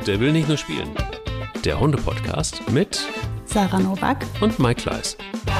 Der will nicht nur spielen. Der Hunde-Podcast mit Sarah Nowak und Mike Kleiss.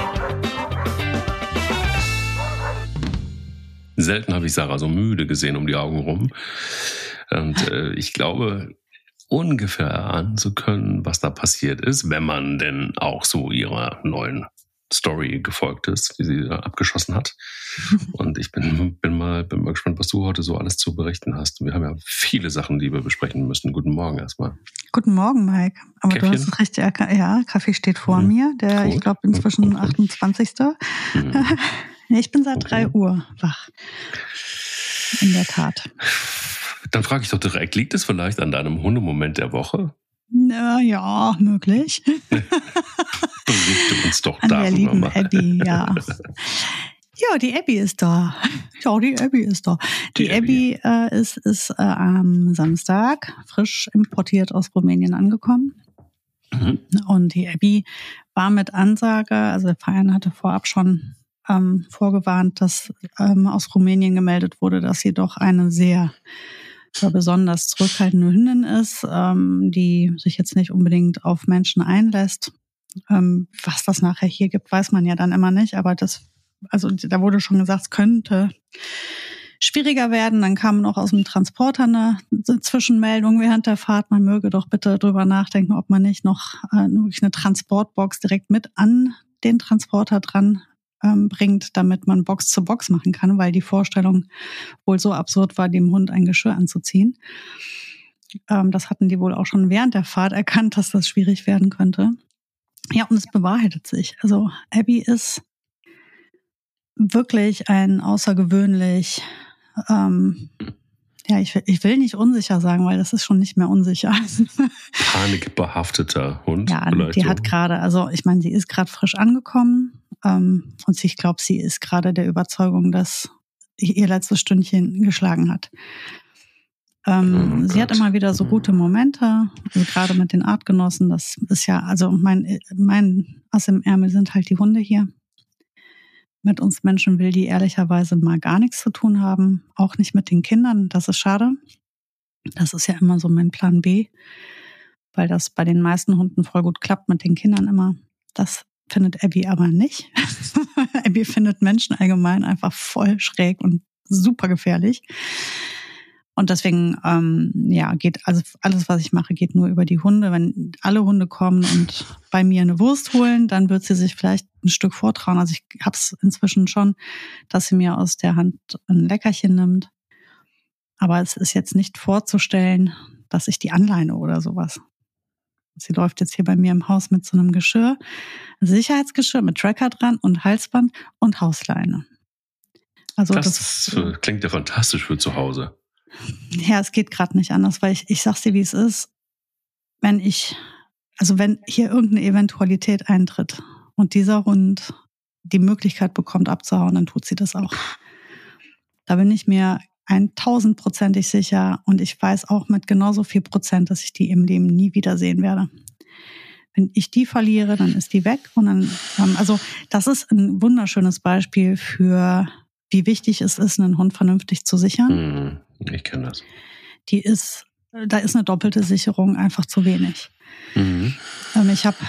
Selten habe ich Sarah so müde gesehen um die Augen rum. Und ich glaube, ungefähr erahnen zu können, was da passiert ist, wenn man denn auch so ihrer neuen Story gefolgt ist, die sie abgeschossen hat. Und ich bin mal gespannt, was du heute so alles zu berichten hast. Wir haben ja viele Sachen, die wir besprechen müssen. Guten Morgen erstmal. Guten Morgen, Mike. Aber Käffchen? Du hast es richtig erkannt. Ja, Kaffee steht vor mir. Der, Gut. ich glaube, inzwischen 28. Ich bin seit 3 Uhr wach. In der Tat. Dann frage ich doch direkt, liegt es vielleicht an deinem Hundemoment der Woche? Ja, möglich. Berichte uns doch An der darüber lieben mal. Abby, ja. Ja, die Abby ist da. Die Abby ist am Samstag frisch importiert aus Rumänien angekommen. Und die Abby war mit Ansage, also der Verein hatte vorab schon vorgewarnt, dass aus Rumänien gemeldet wurde, dass sie doch eine sehr besonders zurückhaltende Hündin ist, die sich jetzt nicht unbedingt auf Menschen einlässt. Was das nachher hier gibt, weiß man ja dann immer nicht, aber da wurde schon gesagt, es könnte schwieriger werden. Dann kam noch aus dem Transporter eine Zwischenmeldung während der Fahrt, man möge doch bitte drüber nachdenken, ob man nicht noch wirklich eine Transportbox direkt mit an den Transporter dran bringt, damit man Box zu Box machen kann, weil die Vorstellung wohl so absurd war, dem Hund ein Geschirr anzuziehen. Das hatten die wohl auch schon während der Fahrt erkannt, dass das schwierig werden könnte. Ja, und es bewahrheitet sich. Also Abby ist wirklich ein außergewöhnlich, ich will nicht unsicher sagen, weil das ist schon nicht mehr unsicher. Panikbehafteter Hund. Ja, vielleicht die so. hat gerade, sie ist gerade frisch angekommen und ich glaube, sie ist gerade der Überzeugung, dass ihr letztes Stündchen geschlagen hat. Sie hat immer wieder so gute Momente, also gerade mit den Artgenossen. Das ist ja, also mein Ass im Ärmel sind halt die Hunde hier. Mit uns Menschen will die ehrlicherweise mal gar nichts zu tun haben, auch nicht mit den Kindern. Das ist schade. Das ist ja immer so mein Plan B, weil das bei den meisten Hunden voll gut klappt mit den Kindern immer. Das findet Abby aber nicht. Abby findet Menschen allgemein einfach voll schräg und super gefährlich. Und deswegen, geht alles, was ich mache, geht nur über die Hunde. Wenn alle Hunde kommen und bei mir eine Wurst holen, dann wird sie sich vielleicht ein Stück vortrauen. Also ich habe es inzwischen schon, dass sie mir aus der Hand ein Leckerchen nimmt. Aber es ist jetzt nicht vorzustellen, dass ich die anleine oder sowas. Sie läuft jetzt hier bei mir im Haus mit so einem Geschirr, Sicherheitsgeschirr mit Tracker dran und Halsband und Hausleine. Also das klingt ja fantastisch für zu Hause. Ja, es geht gerade nicht anders, weil ich sag's dir, wie es ist. Wenn hier irgendeine Eventualität eintritt und dieser Hund die Möglichkeit bekommt, abzuhauen, dann tut sie das auch. Da bin ich mir 1000%ig sicher und ich weiß auch mit genauso viel Prozent, dass ich die im Leben nie wiedersehen werde. Wenn ich die verliere, dann ist die weg und dann, das ist ein wunderschönes Beispiel für, wie wichtig es ist, einen Hund vernünftig zu sichern. Ich kenne das. Da ist eine doppelte Sicherung einfach zu wenig. Ich habe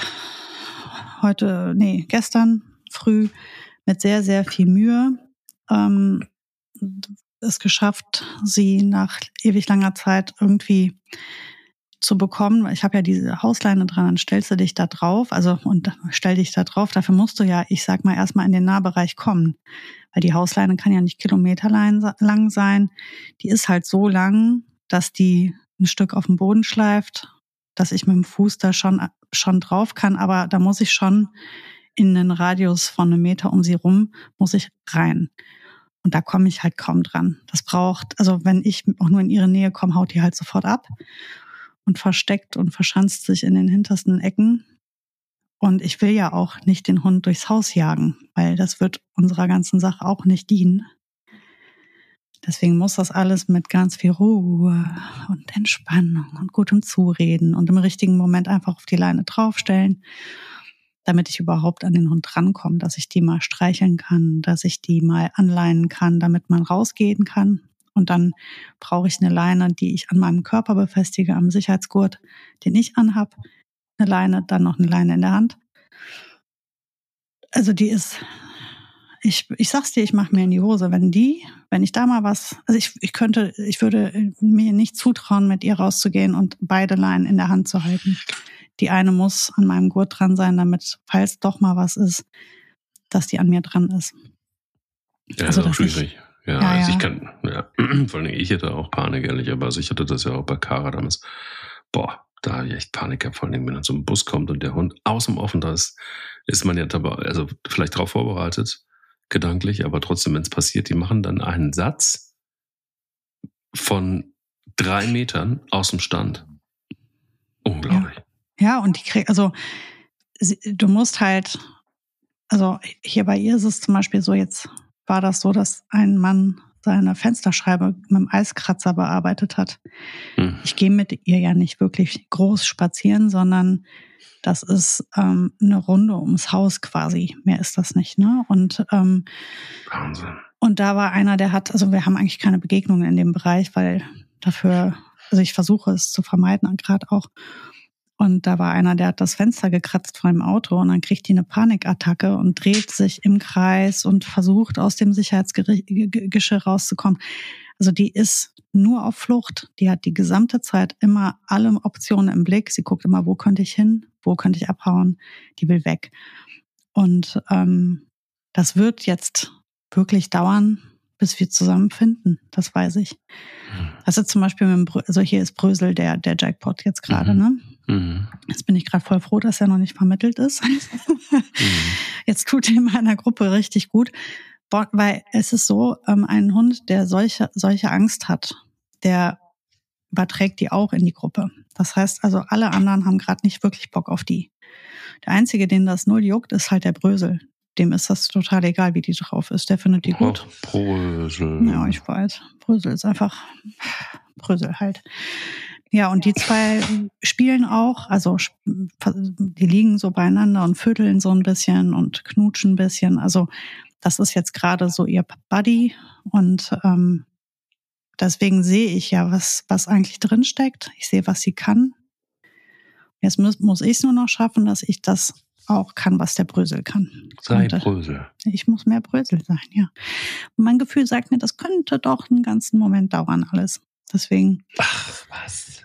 gestern früh mit sehr, sehr viel Mühe es geschafft, sie nach ewig langer Zeit irgendwie zu bekommen. Ich habe ja diese Hausleine dran, dann stellst du dich da drauf, stell dich da drauf. Dafür musst du ja, ich sag mal, erstmal in den Nahbereich kommen. Weil die Hausleine kann ja nicht kilometerlang sein. Die ist halt so lang, dass die ein Stück auf dem Boden schleift, dass ich mit dem Fuß da schon drauf kann. Aber da muss ich schon in einen Radius von 1 Meter um sie rum, muss ich rein. Und da komme ich halt kaum dran. Das braucht, wenn ich auch nur in ihre Nähe komme, haut die halt sofort ab und versteckt und verschanzt sich in den hintersten Ecken. Und ich will ja auch nicht den Hund durchs Haus jagen, weil das wird unserer ganzen Sache auch nicht dienen. Deswegen muss das alles mit ganz viel Ruhe und Entspannung und gutem Zureden und im richtigen Moment einfach auf die Leine draufstellen, damit ich überhaupt an den Hund rankomme, dass ich die mal streicheln kann, dass ich die mal anleinen kann, damit man rausgehen kann Und dann brauche ich eine Leine, die ich an meinem Körper befestige, am Sicherheitsgurt, den ich anhab. Eine Leine, dann noch eine Leine in der Hand. Also die ist, ich sag's dir, ich mache mir in die Hose. Wenn ich da mal was, also ich würde mir nicht zutrauen, mit ihr rauszugehen und beide Leinen in der Hand zu halten. Die eine muss an meinem Gurt dran sein, damit, falls doch mal was ist, dass die an mir dran ist. Ja, also, ist auch schwierig. Ja, ja, also ja. ich kann, vor allem ich hätte auch Panik, ehrlich, aber also ich hatte das ja auch bei Kara damals. Boah, da habe ich echt Panik gehabt, vor allem wenn dann so ein Bus kommt und der Hund aus dem Offen, da ist man ja dabei, also vielleicht darauf vorbereitet, gedanklich, aber trotzdem, wenn es passiert, die machen dann einen Satz von 3 Metern aus dem Stand. Unglaublich. Ja, und du musst halt, also hier bei ihr ist es zum Beispiel so, jetzt war das so, dass ein Mann seine Fensterscheibe mit dem Eiskratzer bearbeitet hat. Ich gehe mit ihr ja nicht wirklich groß spazieren, sondern das ist eine Runde ums Haus quasi. Mehr ist das nicht, ne? Und Wahnsinn. Und da war einer, also wir haben eigentlich keine Begegnungen in dem Bereich, weil also ich versuche es zu vermeiden, gerade auch. Und da war einer, der hat das Fenster gekratzt vor dem Auto und dann kriegt die eine Panikattacke und dreht sich im Kreis und versucht, aus dem Sicherheitsgeschirr rauszukommen. Also die ist nur auf Flucht. Die hat die gesamte Zeit immer alle Optionen im Blick. Sie guckt immer, wo könnte ich hin, wo könnte ich abhauen. Die will weg. Und das wird jetzt wirklich dauern, bis wir zusammenfinden. Das weiß ich. Also zum Beispiel also hier ist Brösel der Jackpot jetzt gerade, ne? Jetzt bin ich gerade voll froh, dass er noch nicht vermittelt ist. Jetzt tut er in meiner Gruppe richtig gut, weil es ist so, ein Hund, der solche Angst hat, der überträgt die auch in die Gruppe. Das heißt also, alle anderen haben gerade nicht wirklich Bock auf die. Der Einzige, den das null juckt, ist halt der Brösel. Dem ist das total egal, wie die drauf ist. Der findet die gut. Brösel. Ja, ich weiß. Brösel ist einfach Brösel halt. Ja, und die zwei spielen auch, also die liegen so beieinander und vögeln so ein bisschen und knutschen ein bisschen. Also das ist jetzt gerade so ihr Buddy und deswegen sehe ich ja, was eigentlich drin steckt. Ich sehe, was sie kann. Jetzt muss ich es nur noch schaffen, dass ich das auch kann, was der Brösel kann. Sei Brösel. Ich muss mehr Brösel sein, ja. Und mein Gefühl sagt mir, das könnte doch einen ganzen Moment dauern alles. Deswegen. Ach, was?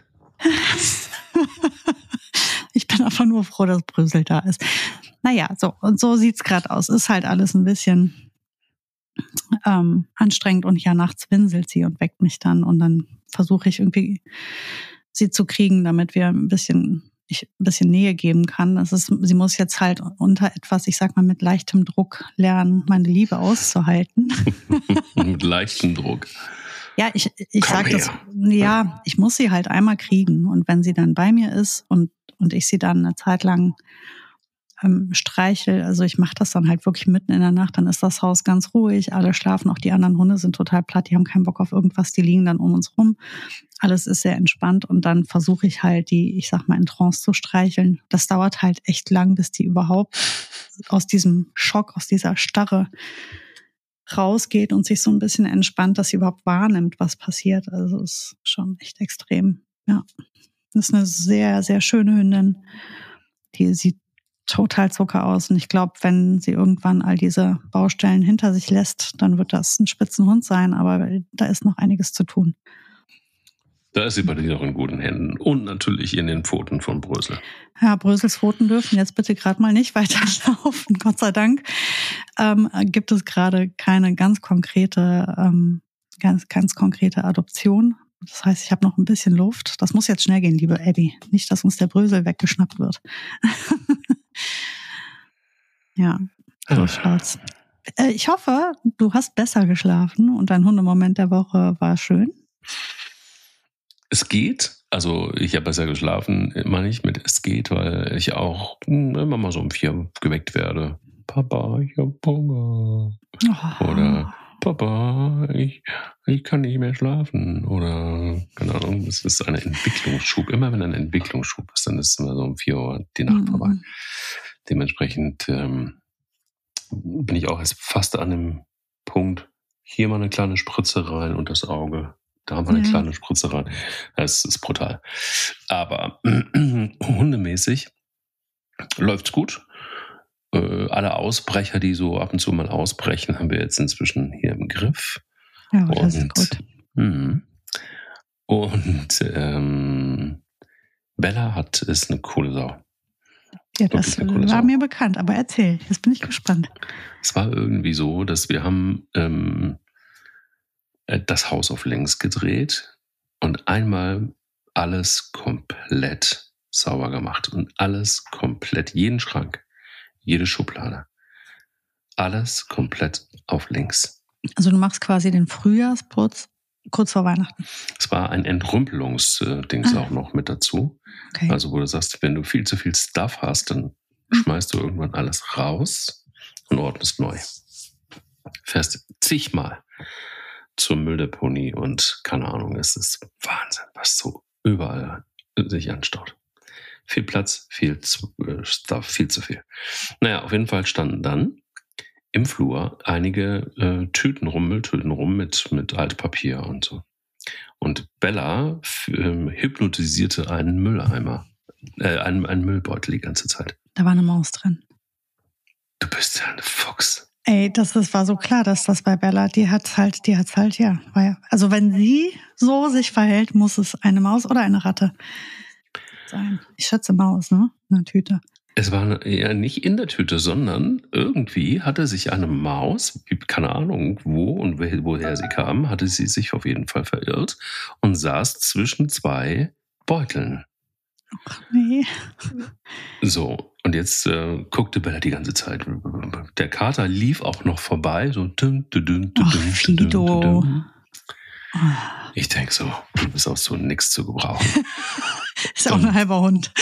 Ich bin einfach nur froh, dass Brösel da ist. Naja, so sieht's gerade aus. Ist halt alles ein bisschen anstrengend und ja, nachts winselt sie und weckt mich dann und dann versuche ich irgendwie sie zu kriegen, damit wir ich ein bisschen Nähe geben kann. Sie muss jetzt halt unter etwas, ich sag mal, mit leichtem Druck lernen, meine Liebe auszuhalten. Mit leichtem Druck. Ja, ich sag das, ja, ich muss sie halt einmal kriegen. Und wenn sie dann bei mir ist und ich sie dann eine Zeit lang streichel, also ich mache das dann halt wirklich mitten in der Nacht, dann ist das Haus ganz ruhig, alle schlafen, auch die anderen Hunde sind total platt, die haben keinen Bock auf irgendwas, die liegen dann um uns rum. Alles ist sehr entspannt und dann versuche ich halt die, ich sag mal, in Trance zu streicheln. Das dauert halt echt lang, bis die überhaupt aus diesem Schock, aus dieser Starre rausgeht und sich so ein bisschen entspannt, dass sie überhaupt wahrnimmt, was passiert. Also es ist schon echt extrem. Ja, das ist eine sehr, sehr schöne Hündin. Die sieht total Zucker aus. Und ich glaube, wenn sie irgendwann all diese Baustellen hinter sich lässt, dann wird das ein Spitzenhund sein. Aber da ist noch einiges zu tun. Da ist sie bei dir auch in guten Händen. Und natürlich in den Pfoten von Brösel. Ja, Brösels Pfoten dürfen jetzt bitte gerade mal nicht weiterlaufen. Gott sei Dank gibt es gerade keine ganz konkrete Adoption. Das heißt, ich habe noch ein bisschen Luft. Das muss jetzt schnell gehen, liebe Abby. Nicht, dass uns der Brösel weggeschnappt wird. Ja, so schaut's. Ich hoffe, du hast besser geschlafen und dein Hundemoment der Woche war schön. Es geht. Also ich habe besser geschlafen, meine ich mit es geht, weil ich auch immer mal so um 4 geweckt werde. Papa, ich hab Hunger. Oh. Oder Papa, ich kann nicht mehr schlafen. Oder, keine Ahnung, es ist ein Entwicklungsschub. Immer wenn ein Entwicklungsschub ist, dann ist es immer so um 4 Uhr die Nacht vorbei. Dementsprechend bin ich auch erst fast an dem Punkt, hier mal eine kleine Spritze rein und das Auge. Da haben wir eine kleine Spritze rein. Das ist brutal. Aber hundemäßig läuft's gut. Alle Ausbrecher, die so ab und zu mal ausbrechen, haben wir jetzt inzwischen hier im Griff. Ja, das ist gut. Und Bella ist eine coole Sau. Ja, das war mir bekannt, aber erzähl, jetzt bin ich gespannt. Es war irgendwie so, dass wir haben das Haus auf links gedreht und einmal alles komplett sauber gemacht und alles komplett, jeden Schrank, jede Schublade, alles komplett auf links. Also du machst quasi den Frühjahrsputz kurz vor Weihnachten. Es war ein Entrümpelungsdings auch noch mit dazu. Okay. Also wo du sagst, wenn du viel zu viel Stuff hast, dann schmeißt du irgendwann alles raus und ordnest neu. Fährst zigmal zur Mülldeponie und keine Ahnung, es ist Wahnsinn, was so überall sich anstaut. Viel Platz, viel Stuff, viel zu viel. Naja, auf jeden Fall standen dann im Flur einige Mülltüten rum mit Altpapier und so. Und Bella hypnotisierte einen Mülleimer, einen Müllbeutel die ganze Zeit. Da war eine Maus drin. Du bist ja ein Fuchs. Ey, das war so klar, dass das bei Bella, die hat's halt, ja. Also wenn sie so sich verhält, muss es eine Maus oder eine Ratte sein. Ich schätze Maus, ne? In der Tüte. Es war ja nicht in der Tüte, sondern irgendwie hatte sich eine Maus, keine Ahnung wo und woher sie kam, hatte sie sich auf jeden Fall verirrt und saß zwischen zwei Beuteln. Ach nee. So, und jetzt guckte Bella die ganze Zeit. Der Kater lief auch noch vorbei, so Fido. Ich denke so, du bist auch so nix zu gebrauchen. Ist auch ein halber Hund.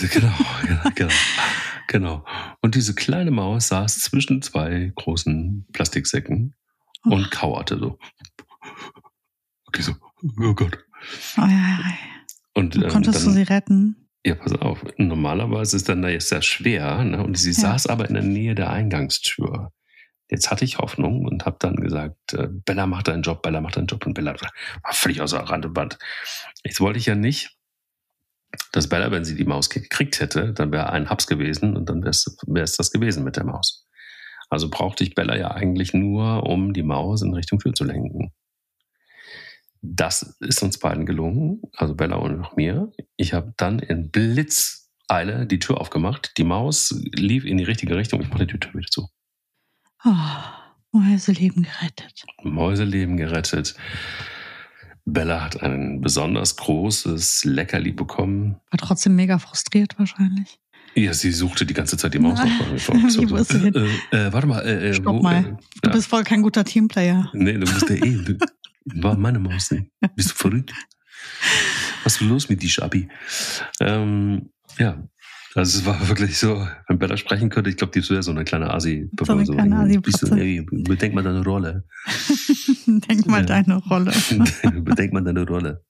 Genau. Und diese kleine Maus saß zwischen zwei großen Plastiksäcken und kauerte so. Okay, so, oh Gott. Und konntest du sie retten? Ja, pass auf. Normalerweise ist dann sehr schwer, ne? Und sie saß aber in der Nähe der Eingangstür. Jetzt hatte ich Hoffnung und habe dann gesagt, Bella macht deinen Job. Und Bella war völlig außer Rand und Band. Jetzt wollte ich ja nicht, dass Bella, wenn sie die Maus gekriegt hätte, dann wäre ein Haps gewesen und dann wäre es das gewesen mit der Maus. Also brauchte ich Bella ja eigentlich nur, um die Maus in Richtung Tür zu lenken. Das ist uns beiden gelungen, also Bella und auch mir. Ich habe dann in Blitzeile die Tür aufgemacht. Die Maus lief in die richtige Richtung. Ich mache die Tür wieder zu. Mäuseleben gerettet. Bella hat ein besonders großes Leckerli bekommen. War trotzdem mega frustriert wahrscheinlich. Ja, sie suchte die ganze Zeit die Maus noch. Warte mal. Stopp mal. Du bist voll kein guter Teamplayer. Nee, du bist war meine Maus nicht. Bist du verrückt? Was ist los mit die Schabi? Ja, also es war wirklich so, wenn Bella sprechen könnte, ich glaube, die wäre so eine kleine Asi. Bedenk mal deine Rolle. Denk mal deine Rolle. Bedenk mal deine Rolle.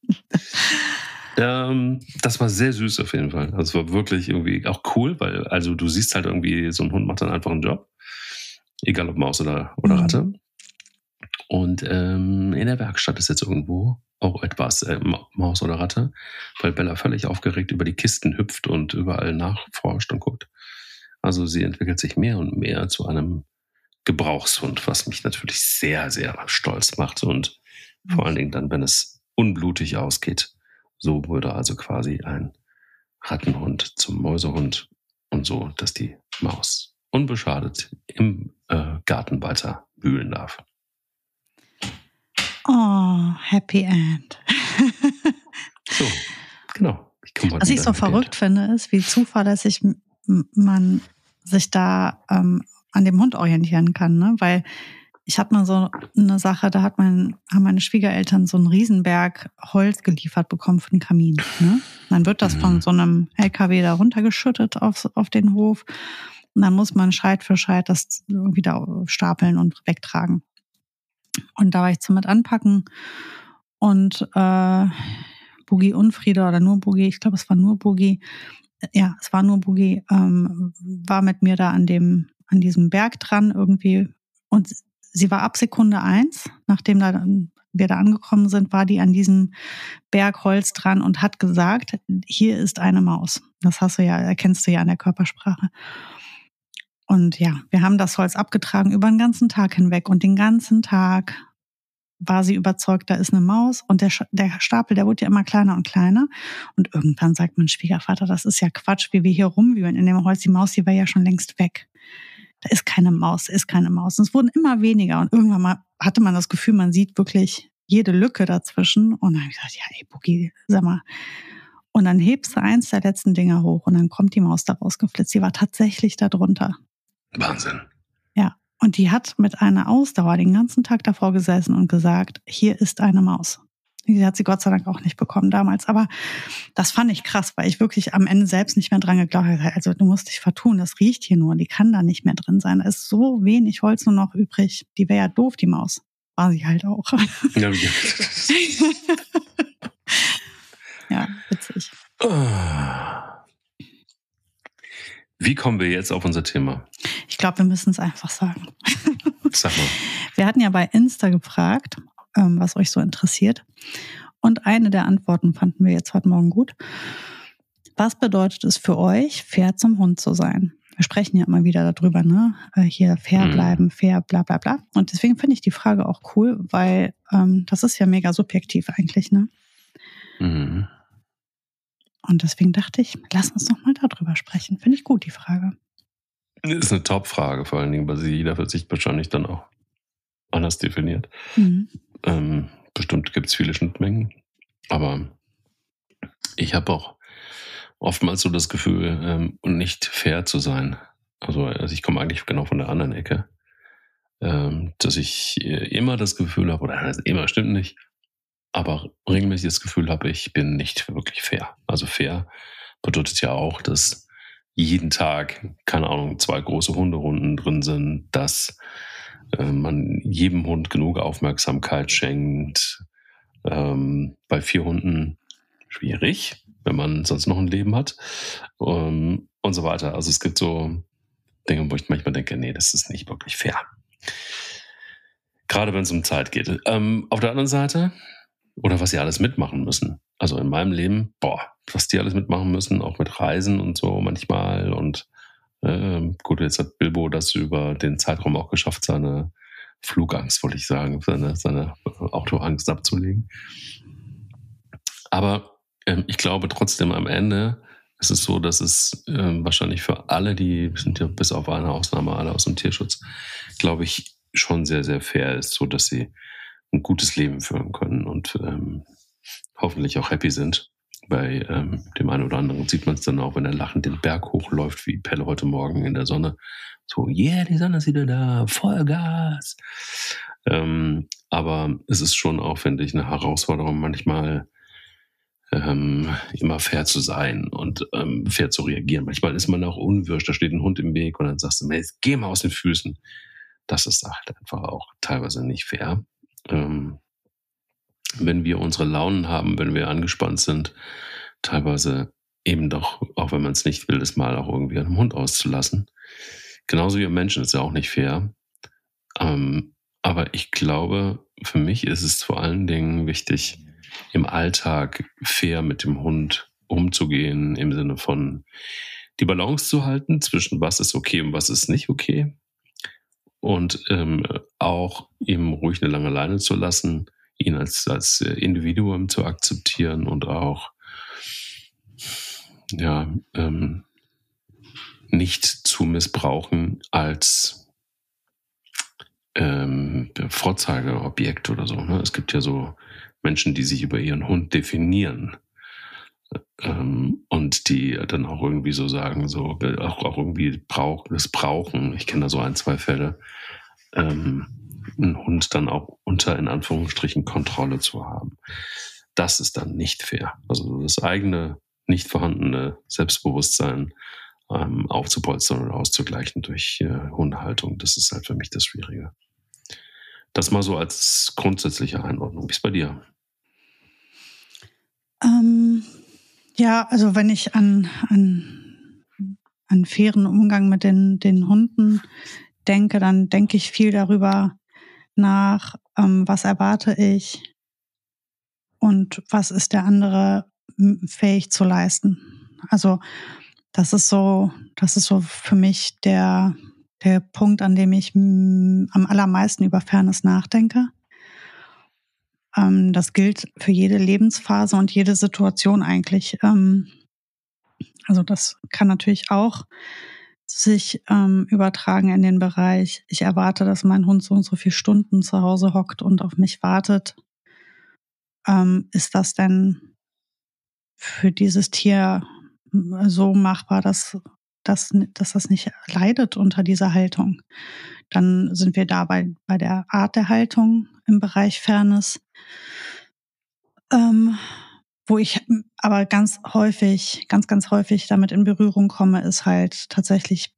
Das war sehr süß auf jeden Fall. Das war wirklich irgendwie auch cool, weil also du siehst halt irgendwie, so ein Hund macht dann einfach einen Job. Egal ob Maus oder Ratte. Und in der Werkstatt ist jetzt irgendwo auch etwas Maus oder Ratte, weil Bella völlig aufgeregt über die Kisten hüpft und überall nachforscht und guckt. Also sie entwickelt sich mehr und mehr zu einem Gebrauchshund, was mich natürlich sehr, sehr stolz macht. Und vor allen Dingen dann, wenn es unblutig ausgeht. So wurde also quasi ein Rattenhund zum Mäusehund und so, dass die Maus unbeschadet im Garten weiter wühlen darf. Oh, Happy End. So, genau. Was ich so verrückt finde, ist, wie zuverlässig man sich da an dem Hund orientieren kann, ne? Weil ich hatte mal so eine Sache, da haben meine Schwiegereltern so einen Riesenberg Holz geliefert bekommen für den Kamin. Ne? Dann wird das von so einem LKW da runtergeschüttet auf den Hof. Und dann muss man Scheit für Scheit das irgendwie da stapeln und wegtragen. Und da war ich zum mit anpacken und Boogie Unfriede oder nur Boogie, ich glaube, es war nur Boogie. Ja, es war nur Boogie, war mit mir da an diesem Berg dran irgendwie und sie war ab Sekunde 1, nachdem wir da angekommen sind, war die an diesem Berg Holz dran und hat gesagt, hier ist eine Maus. Das erkennst du ja an der Körpersprache. Und ja, wir haben das Holz abgetragen über den ganzen Tag hinweg und den ganzen Tag war sie überzeugt, da ist eine Maus und der Stapel, der wurde ja immer kleiner und kleiner und irgendwann sagt mein Schwiegervater, das ist ja Quatsch, wie wir hier rumwühlen in dem Holz, die Maus, die war ja schon längst weg. Da ist keine Maus, Und es wurden immer weniger und irgendwann mal hatte man das Gefühl, man sieht wirklich jede Lücke dazwischen und dann habe ich gesagt, ja ey Boogie, sag mal. Und dann hebst du eins der letzten Dinger hoch und dann kommt die Maus da rausgeflitzt. Die war tatsächlich da drunter. Wahnsinn. Ja, und die hat mit einer Ausdauer den ganzen Tag davor gesessen und gesagt, hier ist eine Maus. Die hat sie Gott sei Dank auch nicht bekommen damals. Aber das fand ich krass, weil ich wirklich am Ende selbst nicht mehr dran geglaubt habe. Also du musst dich vertun, das riecht hier nur. Die kann da nicht mehr drin sein. Da ist so wenig Holz nur noch übrig. Die wäre ja doof, die Maus. War sie halt auch. Ja, ja, witzig. Wie kommen wir jetzt auf unser Thema? Ich glaube, wir müssen es einfach sagen. Sag mal. Wir hatten ja bei Insta gefragt, was euch so interessiert. Und eine der Antworten fanden wir jetzt heute Morgen gut. Was bedeutet es für euch, fair zum Hund zu sein? Wir sprechen ja immer wieder darüber, ne? Hier fair bleiben, fair, bla bla bla. Und deswegen finde ich die Frage auch cool, weil das ist ja mega subjektiv eigentlich, ne? Mhm. Und deswegen dachte ich, lass uns noch mal darüber sprechen. Finde ich gut, die Frage. Das ist eine Top-Frage, vor allen Dingen, weil sie jeder für sich wahrscheinlich dann auch anders definiert. Mhm. Bestimmt gibt es viele Schnittmengen, aber ich habe auch oftmals so das Gefühl, nicht fair zu sein. Also ich komme eigentlich genau von der anderen Ecke, dass ich immer das Gefühl habe, oder immer stimmt nicht, aber regelmäßig das Gefühl habe, ich bin nicht wirklich fair. Also fair bedeutet ja auch, dass jeden Tag, keine Ahnung, 2 große Hunderunden drin sind, dass man jedem Hund genug Aufmerksamkeit schenkt. Bei 4 Hunden schwierig, wenn man sonst noch ein Leben hat und so weiter. Also es gibt so Dinge, wo ich manchmal denke, nee, das ist nicht wirklich fair. Gerade wenn es um Zeit geht. Auf der anderen Seite, oder was sie alles mitmachen müssen. Also in meinem Leben, was die alles mitmachen müssen, auch mit Reisen und so manchmal. Und gut, jetzt hat Bilbo das über den Zeitraum auch geschafft, seine Flugangst, wollte ich sagen, seine Autoangst abzulegen. Aber ich glaube trotzdem am Ende ist es so, dass es wahrscheinlich für alle, die sind ja bis auf eine Ausnahme alle aus dem Tierschutz, glaube ich, schon sehr, sehr fair ist, so dass sie ein gutes Leben führen können und hoffentlich auch happy sind. Bei dem einen oder anderen sieht man es dann auch, wenn er lachend den Berg hochläuft, wie Pelle heute Morgen in der Sonne. So, yeah, die Sonne ist wieder da, Vollgas. Aber es ist schon auch, finde ich, eine Herausforderung, manchmal immer fair zu sein und fair zu reagieren. Manchmal ist man auch unwirsch, da steht ein Hund im Weg und dann sagst du, jetzt geh mal aus den Füßen. Das ist halt einfach auch teilweise nicht fair. Wenn wir unsere Launen haben, wenn wir angespannt sind, teilweise eben doch, auch wenn man es nicht will, das mal auch irgendwie an einem Hund auszulassen. Genauso wie am Menschen ist ja auch nicht fair. Aber ich glaube, für mich ist es vor allen Dingen wichtig, im Alltag fair mit dem Hund umzugehen, im Sinne von die Balance zu halten zwischen was ist okay und was ist nicht okay. Und auch ihm ruhig eine lange Leine zu lassen, ihn als Individuum zu akzeptieren und auch nicht zu missbrauchen als Vorzeigeobjekt oder so. Ne? Es gibt ja so Menschen, die sich über ihren Hund definieren und die dann auch irgendwie so sagen, so auch irgendwie brauchen. Ich kenne da so 1, 2 Fälle, einen Hund dann auch unter, in Anführungsstrichen, Kontrolle zu haben. Das ist dann nicht fair. Also das eigene, nicht vorhandene Selbstbewusstsein aufzupolstern oder auszugleichen durch Hundehaltung, das ist halt für mich das Schwierige. Das mal so als grundsätzliche Einordnung. Wie ist es bei dir? Ja, also wenn ich an fairen Umgang mit den Hunden denke, dann denke ich viel darüber, nach, was erwarte ich und was ist der andere fähig zu leisten. Also das ist so für mich der Punkt, an dem ich am allermeisten über Fairness nachdenke. Das gilt für jede Lebensphase und jede Situation eigentlich. Also das kann natürlich auch sich übertragen in den Bereich, ich erwarte, dass mein Hund so und so viele Stunden zu Hause hockt und auf mich wartet. Ist das denn für dieses Tier so machbar, dass das nicht leidet unter dieser Haltung? Dann sind wir da bei der Art der Haltung im Bereich Fairness. Wo ich aber ganz häufig damit in Berührung komme, ist halt tatsächlich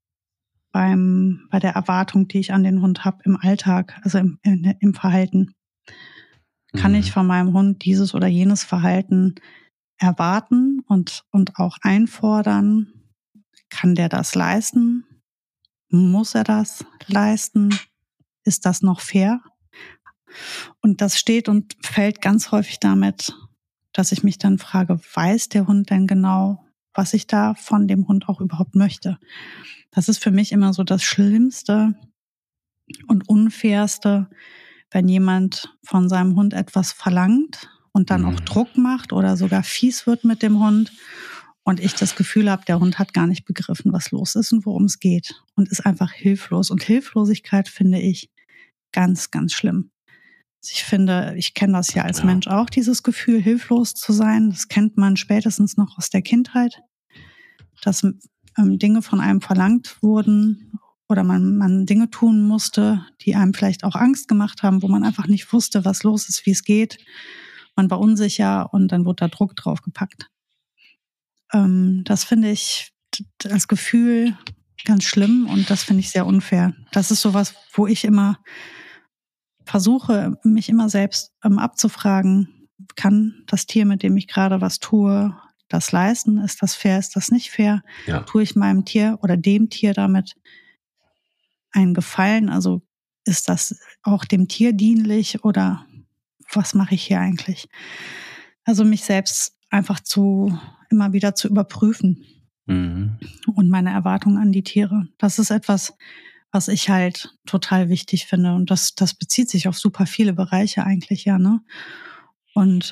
bei der Erwartung, die ich an den Hund habe im Alltag, also im Verhalten. Kann ich von meinem Hund dieses oder jenes Verhalten erwarten und auch einfordern? Kann der das leisten? Muss er das leisten? Ist das noch fair? Und das steht und fällt ganz häufig damit, dass ich mich dann frage, weiß der Hund denn genau, was ich da von dem Hund auch überhaupt möchte? Das ist für mich immer so das Schlimmste und Unfairste, wenn jemand von seinem Hund etwas verlangt und dann auch Druck macht oder sogar fies wird mit dem Hund und ich das Gefühl habe, der Hund hat gar nicht begriffen, was los ist und worum es geht und ist einfach hilflos. Und Hilflosigkeit finde ich ganz, ganz schlimm. Ich finde, ich kenne das ja als Mensch auch, dieses Gefühl, hilflos zu sein. Das kennt man spätestens noch aus der Kindheit, dass Dinge von einem verlangt wurden oder man Dinge tun musste, die einem vielleicht auch Angst gemacht haben, wo man einfach nicht wusste, was los ist, wie es geht. Man war unsicher und dann wurde da Druck drauf gepackt. Das finde ich als Gefühl ganz schlimm und das finde ich sehr unfair. Das ist sowas, wo ich immer versuche, mich immer selbst abzufragen, kann das Tier, mit dem ich gerade was tue, das leisten? Ist das fair? Ist das nicht fair? Ja. Tue ich meinem Tier oder dem Tier damit einen Gefallen? Also ist das auch dem Tier dienlich oder was mache ich hier eigentlich? Also mich selbst einfach immer wieder zu überprüfen und meine Erwartungen an die Tiere. Das ist etwas, was ich halt total wichtig finde. Und das bezieht sich auf super viele Bereiche eigentlich, ja, ne? Und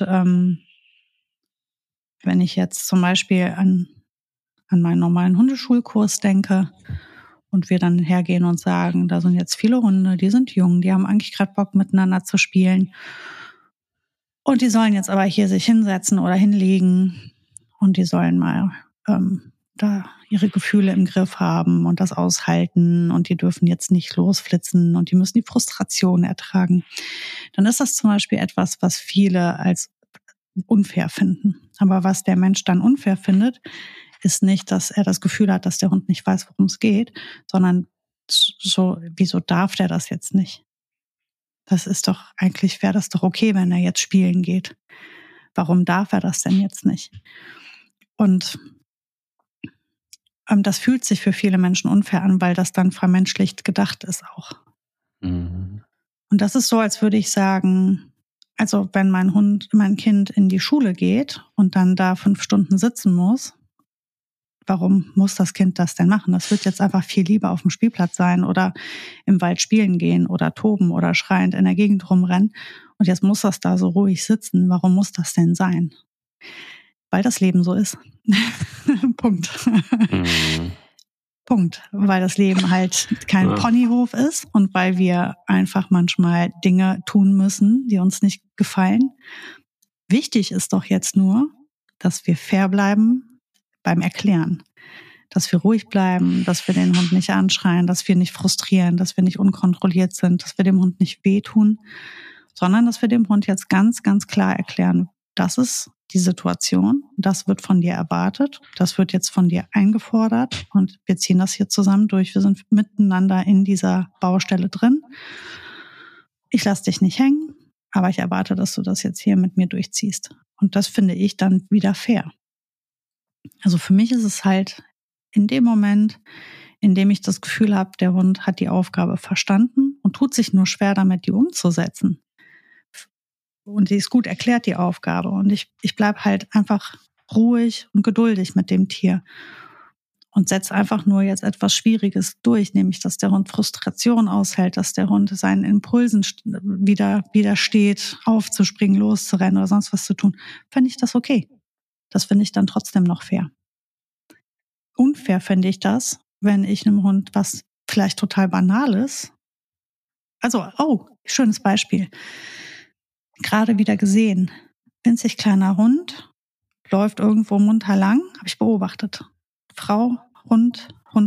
wenn ich jetzt zum Beispiel an meinen normalen Hundeschulkurs denke und wir dann hergehen und sagen, da sind jetzt viele Hunde, die sind jung, die haben eigentlich gerade Bock miteinander zu spielen. Und die sollen jetzt aber hier sich hinsetzen oder hinlegen und die sollen mal da ihre Gefühle im Griff haben und das aushalten und die dürfen jetzt nicht losflitzen und die müssen die Frustration ertragen. Dann ist das zum Beispiel etwas, was viele als unfair finden. Aber was der Mensch dann unfair findet, ist nicht, dass er das Gefühl hat, dass der Hund nicht weiß, worum es geht, sondern so, wieso darf der das jetzt nicht? Das ist doch, eigentlich wäre das doch okay, wenn er jetzt spielen geht. Warum darf er das denn jetzt nicht? Und das fühlt sich für viele Menschen unfair an, weil das dann vermenschlicht gedacht ist auch. Und das ist so, als würde ich sagen, also wenn mein Kind in die Schule geht und dann da 5 Stunden sitzen muss, warum muss das Kind das denn machen? Das wird jetzt einfach viel lieber auf dem Spielplatz sein oder im Wald spielen gehen oder toben oder schreiend in der Gegend rumrennen. Und jetzt muss das da so ruhig sitzen. Warum muss das denn sein? Weil das Leben so ist. Punkt. Punkt. Weil das Leben halt kein Ponyhof ist und weil wir einfach manchmal Dinge tun müssen, die uns nicht gefallen. Wichtig ist doch jetzt nur, dass wir fair bleiben beim Erklären. Dass wir ruhig bleiben, dass wir den Hund nicht anschreien, dass wir nicht frustrieren, dass wir nicht unkontrolliert sind, dass wir dem Hund nicht wehtun, sondern dass wir dem Hund jetzt ganz, ganz klar erklären, das ist die Situation, das wird von dir erwartet, das wird jetzt von dir eingefordert und wir ziehen das hier zusammen durch. Wir sind miteinander in dieser Baustelle drin. Ich lasse dich nicht hängen, aber ich erwarte, dass du das jetzt hier mit mir durchziehst. Und das finde ich dann wieder fair. Also für mich ist es halt in dem Moment, indem ich das Gefühl habe, der Hund hat die Aufgabe verstanden und tut sich nur schwer damit, die umzusetzen. Und die ist gut erklärt, die Aufgabe. Und ich bleibe halt einfach ruhig und geduldig mit dem Tier und setze einfach nur jetzt etwas Schwieriges durch, nämlich, dass der Hund Frustration aushält, dass der Hund seinen Impulsen widersteht, aufzuspringen, loszurennen oder sonst was zu tun, finde ich das okay. Das finde ich dann trotzdem noch fair. Unfair finde ich das, wenn ich einem Hund was vielleicht total Banales, also, schönes Beispiel, gerade wieder gesehen, winzig kleiner Hund, läuft irgendwo munter lang, habe ich beobachtet. Frau, Hund,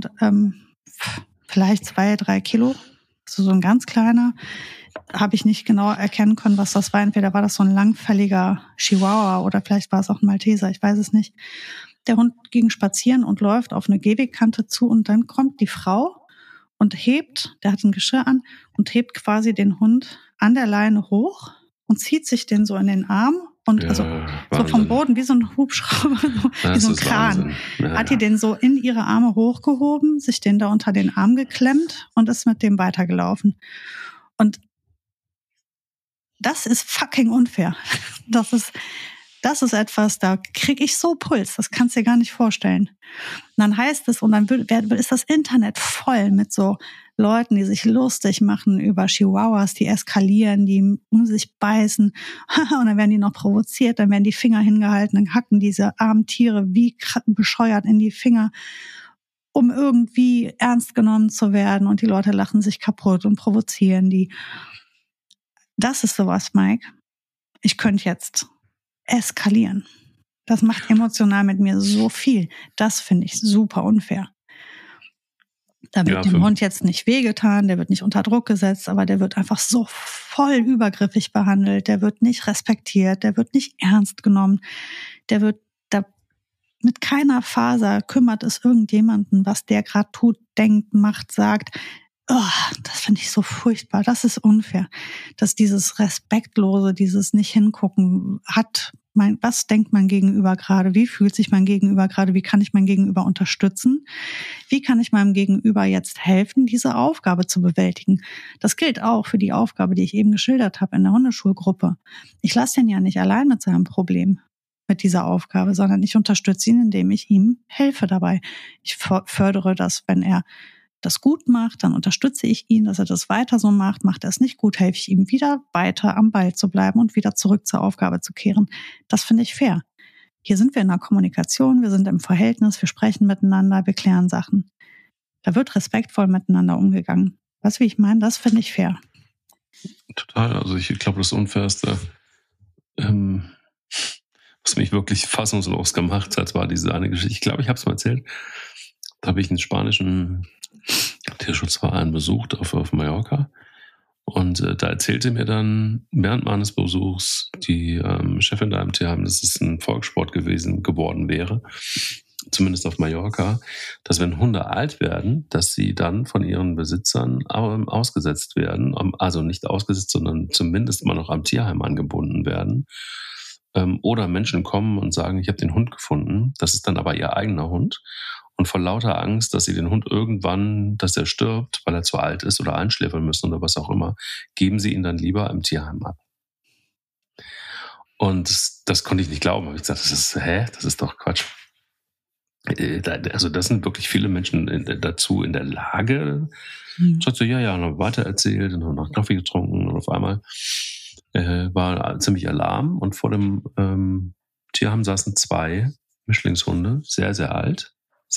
vielleicht 2-3 Kilo, also so ein ganz kleiner, habe ich nicht genau erkennen können, was das war. Entweder war das so ein langfälliger Chihuahua oder vielleicht war es auch ein Malteser, ich weiß es nicht. Der Hund ging spazieren und läuft auf eine Gehwegkante zu und dann kommt die Frau und hebt, der hat ein Geschirr an, und hebt quasi den Hund an der Leine hoch und zieht sich den so in den Arm und Ja, also so vom Boden wie so ein Hubschrauber, wie so ein Kran. Ja, hat die den so in ihre Arme hochgehoben, sich den da unter den Arm geklemmt und ist mit dem weitergelaufen. Und das ist fucking unfair. Das ist etwas, da kriege ich so Puls, das kannst du dir gar nicht vorstellen. Und dann heißt es, und dann ist das Internet voll mit so Leuten, die sich lustig machen über Chihuahuas, die eskalieren, die um sich beißen. Und dann werden die noch provoziert, dann werden die Finger hingehalten, dann hacken diese armen Tiere wie bescheuert in die Finger, um irgendwie ernst genommen zu werden. Und die Leute lachen sich kaputt und provozieren die. Das ist sowas, Mike. Ich könnte jetzt eskalieren. Das macht emotional mit mir so viel. Das finde ich super unfair. Da wird dem Hund jetzt nicht wehgetan, der wird nicht unter Druck gesetzt, aber der wird einfach so voll übergriffig behandelt, der wird nicht respektiert, der wird nicht ernst genommen, der wird da mit keiner Faser kümmert es irgendjemanden, was der gerade tut, denkt, macht, sagt. Das finde ich so furchtbar. Das ist unfair. Dass dieses Respektlose, dieses Nicht-Hingucken hat. Was denkt mein Gegenüber gerade? Wie fühlt sich mein Gegenüber gerade? Wie kann ich mein Gegenüber unterstützen? Wie kann ich meinem Gegenüber jetzt helfen, diese Aufgabe zu bewältigen? Das gilt auch für die Aufgabe, die ich eben geschildert habe in der Hundeschulgruppe. Ich lasse den ja nicht allein mit seinem Problem, mit dieser Aufgabe, sondern ich unterstütze ihn, indem ich ihm helfe dabei. Ich fördere das, wenn er das gut macht, dann unterstütze ich ihn, dass er das weiter so macht. Macht er es nicht gut, helfe ich ihm wieder weiter am Ball zu bleiben und wieder zurück zur Aufgabe zu kehren. Das finde ich fair. Hier sind wir in der Kommunikation, wir sind im Verhältnis, wir sprechen miteinander, wir klären Sachen. Da wird respektvoll miteinander umgegangen. Weißt du, wie ich meine? Das finde ich fair. Total. Also ich glaube, das Unfairste, was mich wirklich fassungslos gemacht hat, war diese eine Geschichte. Ich glaube, ich habe es mal erzählt. Da habe ich einen spanischen Tierschutzverein besucht auf Mallorca. Und da erzählte mir dann während meines Besuchs die Chefin da im Tierheim, dass es ein Volkssport geworden wäre, zumindest auf Mallorca, dass wenn Hunde alt werden, dass sie dann von ihren Besitzern ausgesetzt werden, also nicht ausgesetzt, sondern zumindest mal noch am Tierheim angebunden werden. Oder Menschen kommen und sagen, ich habe den Hund gefunden, das ist dann aber ihr eigener Hund. Und vor lauter Angst, dass sie den Hund irgendwann, dass er stirbt, weil er zu alt ist oder einschläfern müssen oder was auch immer, geben sie ihn dann lieber im Tierheim ab. Und das konnte ich nicht glauben. Ich gesagt, das ist doch Quatsch. Also das sind wirklich viele Menschen dazu in der Lage. Ich sagte, ja, noch weiter erzählt und noch Kaffee getrunken und auf einmal war ziemlich Alarm und vor dem Tierheim saßen 2 Mischlingshunde, sehr, sehr alt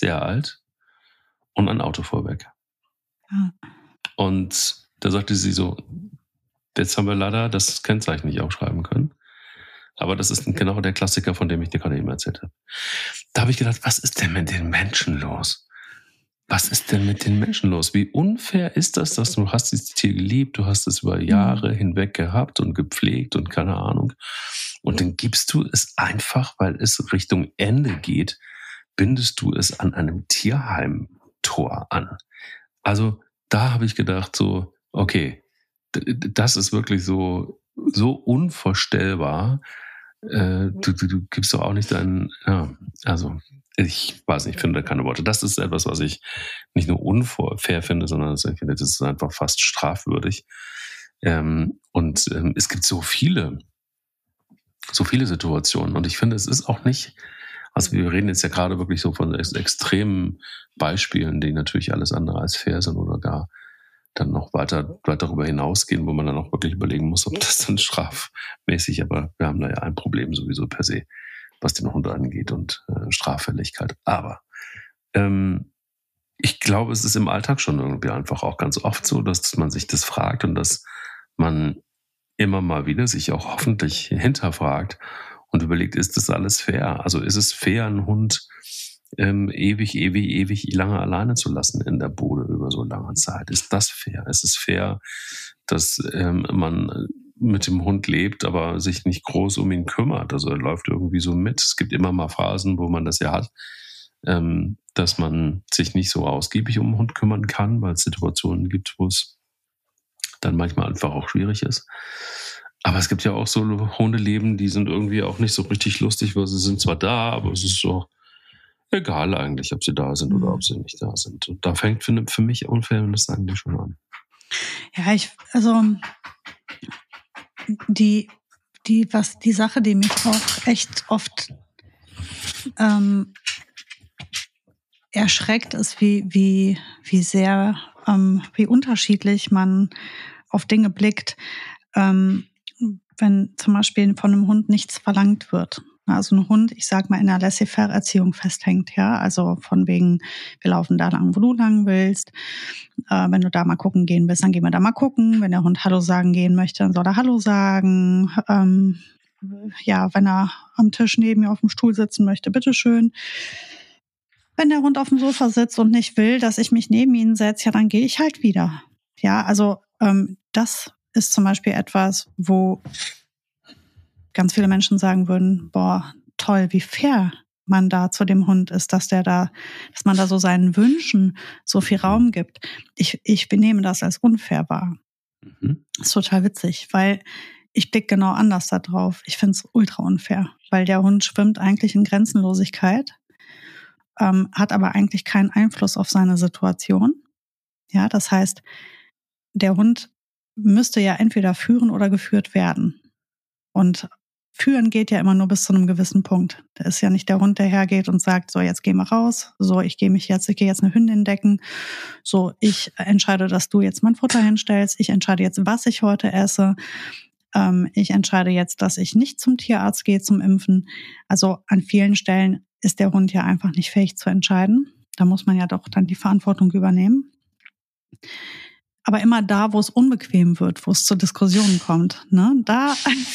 und ein Auto vorweg. Ja. Und da sagte sie so, jetzt haben wir leider das Kennzeichen nicht aufschreiben können. Aber das ist genau der Klassiker, von dem ich dir gerade eben erzählt habe. Da habe ich gedacht, was ist denn mit den Menschen los? Was ist denn mit den Menschen los? Wie unfair ist das, dass du hast dieses Tier geliebt, du hast es über Jahre hinweg gehabt und gepflegt und keine Ahnung. Und dann gibst du es einfach, weil es Richtung Ende geht, bindest du es an einem Tierheimtor an. Also da habe ich gedacht so, okay, das ist wirklich so unvorstellbar. Du gibst doch auch nicht deinen, ja, also ich weiß nicht, ich finde keine Worte. Das ist etwas, was ich nicht nur unfair finde, sondern ich finde, das ist einfach fast strafwürdig. Es gibt so viele Situationen. Und ich finde, es ist auch nicht, also wir reden jetzt ja gerade wirklich so von extremen Beispielen, die natürlich alles andere als fair sind oder gar dann noch weiter darüber hinausgehen, wo man dann auch wirklich überlegen muss, ob das dann strafmäßig, aber wir haben da ja ein Problem sowieso per se, was den Hund angeht und Straffälligkeit. Aber ich glaube, es ist im Alltag schon irgendwie einfach auch ganz oft so, dass man sich das fragt und dass man immer mal wieder sich auch hoffentlich hinterfragt und überlegt, ist das alles fair? Also ist es fair, einen Hund ewig lange alleine zu lassen in der Bude über so lange Zeit? Ist das fair? Ist es fair, dass man mit dem Hund lebt, aber sich nicht groß um ihn kümmert? Also er läuft irgendwie so mit. Es gibt immer mal Phasen, wo man das ja hat, dass man sich nicht so ausgiebig um den Hund kümmern kann, weil es Situationen gibt, wo es dann manchmal einfach auch schwierig ist. Aber es gibt ja auch so Hundeleben, die sind irgendwie auch nicht so richtig lustig, weil sie sind zwar da, aber es ist so egal eigentlich, ob sie da sind oder ob sie nicht da sind. Und da fängt für mich Unfairness eigentlich schon an. Ja, die Sache, die mich auch echt oft erschreckt, ist, wie sehr, wie unterschiedlich man auf Dinge blickt, wenn zum Beispiel von einem Hund nichts verlangt wird. Also ein Hund, ich sag mal, in der Laissez-faire-Erziehung festhängt, ja, also von wegen, wir laufen da lang, wo du lang willst. Wenn du da mal gucken gehen willst, dann gehen wir da mal gucken. Wenn der Hund Hallo sagen gehen möchte, dann soll er Hallo sagen. Ja, wenn er am Tisch neben mir auf dem Stuhl sitzen möchte, bitteschön. Wenn der Hund auf dem Sofa sitzt und nicht will, dass ich mich neben ihn setze, ja, dann gehe ich halt wieder. Ja, also das ist zum Beispiel etwas, wo ganz viele Menschen sagen würden, boah, toll, wie fair man da zu dem Hund ist, dass man da so seinen Wünschen so viel Raum gibt. Ich benehme das als unfair wahr. Das ist total witzig, weil ich blicke genau anders da drauf. Ich finde es ultra unfair, weil der Hund schwimmt eigentlich in Grenzenlosigkeit, hat aber eigentlich keinen Einfluss auf seine Situation. Ja, das heißt, der Hund müsste ja entweder führen oder geführt werden. Und führen geht ja immer nur bis zu einem gewissen Punkt. Da ist ja nicht der Hund, der hergeht und sagt, so, jetzt geh mal raus, so, ich gehe jetzt eine Hündin decken, so, ich entscheide, dass du jetzt mein Futter hinstellst, ich entscheide jetzt, was ich heute esse, ich entscheide jetzt, dass ich nicht zum Tierarzt gehe zum Impfen. Also an vielen Stellen ist der Hund ja einfach nicht fähig zu entscheiden. Da muss man ja doch dann die Verantwortung übernehmen. Aber immer da, wo es unbequem wird, wo es zu Diskussionen kommt, ne, da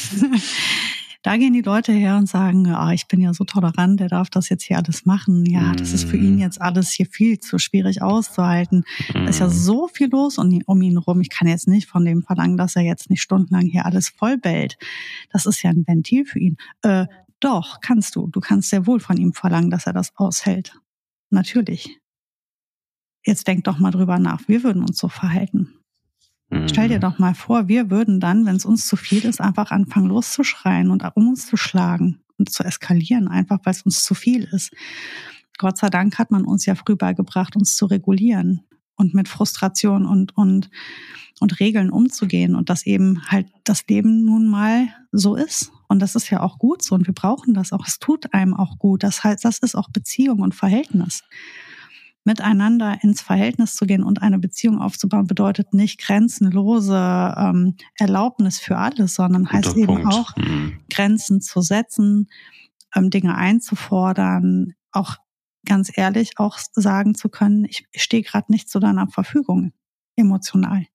gehen die Leute her und sagen, ja, ich bin ja so tolerant, der darf das jetzt hier alles machen. Ja, das ist für ihn jetzt alles hier viel zu schwierig auszuhalten. Da ist ja so viel los um ihn rum. Ich kann jetzt nicht von dem verlangen, dass er jetzt nicht stundenlang hier alles vollbellt. Das ist ja ein Ventil für ihn. Doch, kannst du. Du kannst sehr wohl von ihm verlangen, dass er das aushält. Natürlich. Jetzt denk doch mal drüber nach. Wir würden uns so verhalten. Stell dir doch mal vor, wir würden dann, wenn es uns zu viel ist, einfach anfangen loszuschreien und um uns zu schlagen und zu eskalieren, einfach weil es uns zu viel ist. Gott sei Dank hat man uns ja früh beigebracht, uns zu regulieren und mit Frustration und Regeln umzugehen und dass eben halt das Leben nun mal so ist. Und das ist ja auch gut so und wir brauchen das auch. Es tut einem auch gut. Das heißt, das ist auch Beziehung und Verhältnis. Miteinander ins Verhältnis zu gehen und eine Beziehung aufzubauen, bedeutet nicht grenzenlose Erlaubnis für alles, sondern heißt eben auch, Grenzen zu setzen, Dinge einzufordern, auch ganz ehrlich auch sagen zu können, ich stehe gerade nicht zu deiner Verfügung, emotional.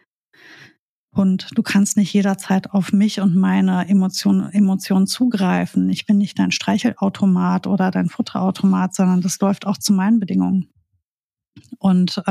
Und du kannst nicht jederzeit auf mich und meine Emotionen zugreifen. Ich bin nicht dein Streichelautomat oder dein Futterautomat, sondern das läuft auch zu meinen Bedingungen. Und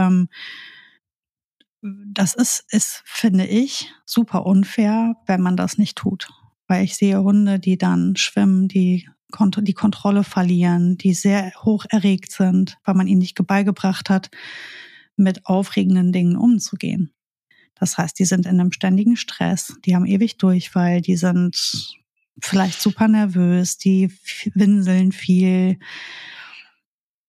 das ist, finde ich, super unfair, wenn man das nicht tut. Weil ich sehe Hunde, die dann schwimmen, die Kontrolle verlieren, die sehr hoch erregt sind, weil man ihnen nicht beigebracht hat, mit aufregenden Dingen umzugehen. Das heißt, die sind in einem ständigen Stress, die haben ewig Durchfall, die sind vielleicht super nervös, die winseln viel.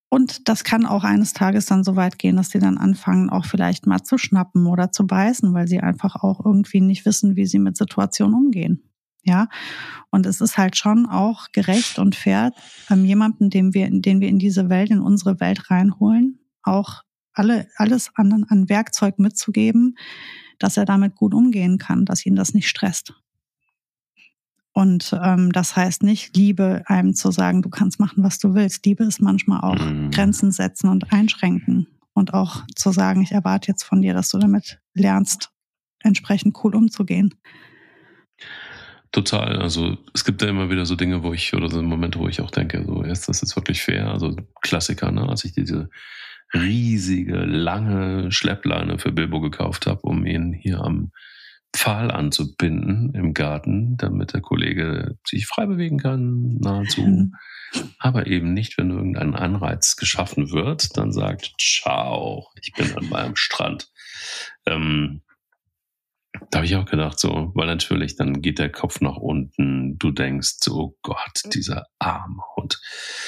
Und das kann auch eines Tages dann so weit gehen, dass die dann anfangen, auch vielleicht mal zu schnappen oder zu beißen, weil sie einfach auch irgendwie nicht wissen, wie sie mit Situationen umgehen. Ja, und es ist halt schon auch gerecht und fair, jemanden, den wir in diese Welt, in unsere Welt reinholen, auch alles an Werkzeug mitzugeben, dass er damit gut umgehen kann, dass ihn das nicht stresst. Und das heißt nicht, Liebe einem zu sagen, du kannst machen, was du willst. Liebe ist manchmal auch Grenzen setzen und einschränken und auch zu sagen, ich erwarte jetzt von dir, dass du damit lernst, entsprechend cool umzugehen. Total. Also es gibt ja immer wieder so Dinge, oder so Momente, wo ich auch denke, so ist das jetzt wirklich fair? Also Klassiker, ne? Als ich diese riesige, lange Schleppleine für Bilbo gekauft habe, um ihn hier am Pfahl anzubinden im Garten, damit der Kollege sich frei bewegen kann, nahezu. Aber eben nicht, wenn irgendein Anreiz geschaffen wird, dann sagt, ciao, ich bin an meinem Strand. Da habe ich auch gedacht, so, weil natürlich, dann geht der Kopf nach unten, du denkst, oh Gott, dieser arme Hund.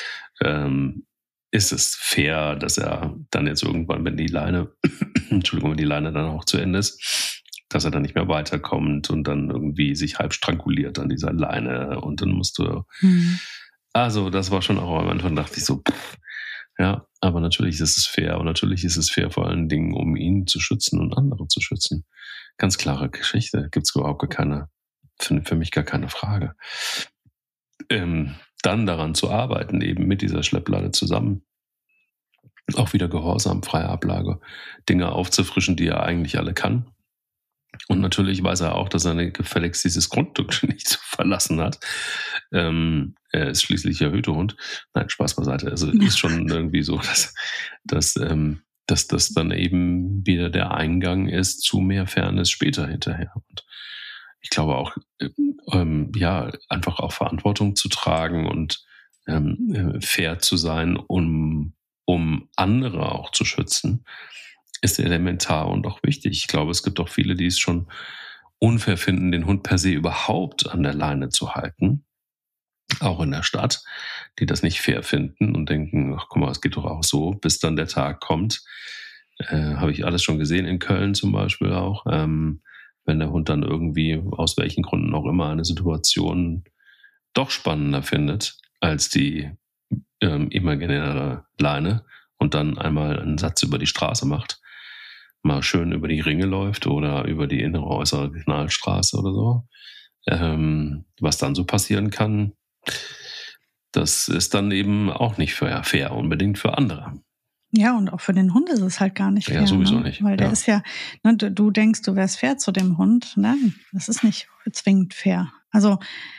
Ist es fair, dass er dann jetzt irgendwann, wenn die Leine dann auch zu Ende ist, dass er dann nicht mehr weiterkommt und dann irgendwie sich halb stranguliert an dieser Leine und dann musst du, also das war schon auch am Anfang, dachte ich so, ja, aber natürlich ist es fair und natürlich ist es fair vor allen Dingen, um ihn zu schützen und andere zu schützen. Ganz klare Geschichte, gibt es überhaupt für mich gar keine Frage. Dann daran zu arbeiten, eben mit dieser Schleppleine zusammen, auch wieder Gehorsam, freie Ablage, Dinge aufzufrischen, die er eigentlich alle kann. Und natürlich weiß er auch, dass er gefälligst dieses Grundstück nicht zu verlassen hat. Er ist schließlich der Hütehund. Nein, Spaß beiseite. Also ist schon irgendwie so, dass das dann eben wieder der Eingang ist zu mehr Fairness später hinterher. Und ich glaube auch, einfach auch Verantwortung zu tragen und fair zu sein, um andere auch zu schützen, ist elementar und auch wichtig. Ich glaube, es gibt auch viele, die es schon unfair finden, den Hund per se überhaupt an der Leine zu halten, auch in der Stadt, die das nicht fair finden und denken, ach guck mal, es geht doch auch so, bis dann der Tag kommt. Habe ich alles schon gesehen, in Köln zum Beispiel auch, wenn der Hund dann irgendwie aus welchen Gründen auch immer eine Situation doch spannender findet als die imaginäre Leine und dann einmal einen Satz über die Straße macht, mal schön über die Ringe läuft oder über die innere, äußere Signalstraße oder so. Was dann so passieren kann, das ist dann eben auch nicht fair unbedingt für andere. Ja, und auch für den Hund ist es halt gar nicht fair. Ja, sowieso nicht. Weil der ist ja, ne, du denkst, du wärst fair zu dem Hund. Nein, das ist nicht zwingend fair. Also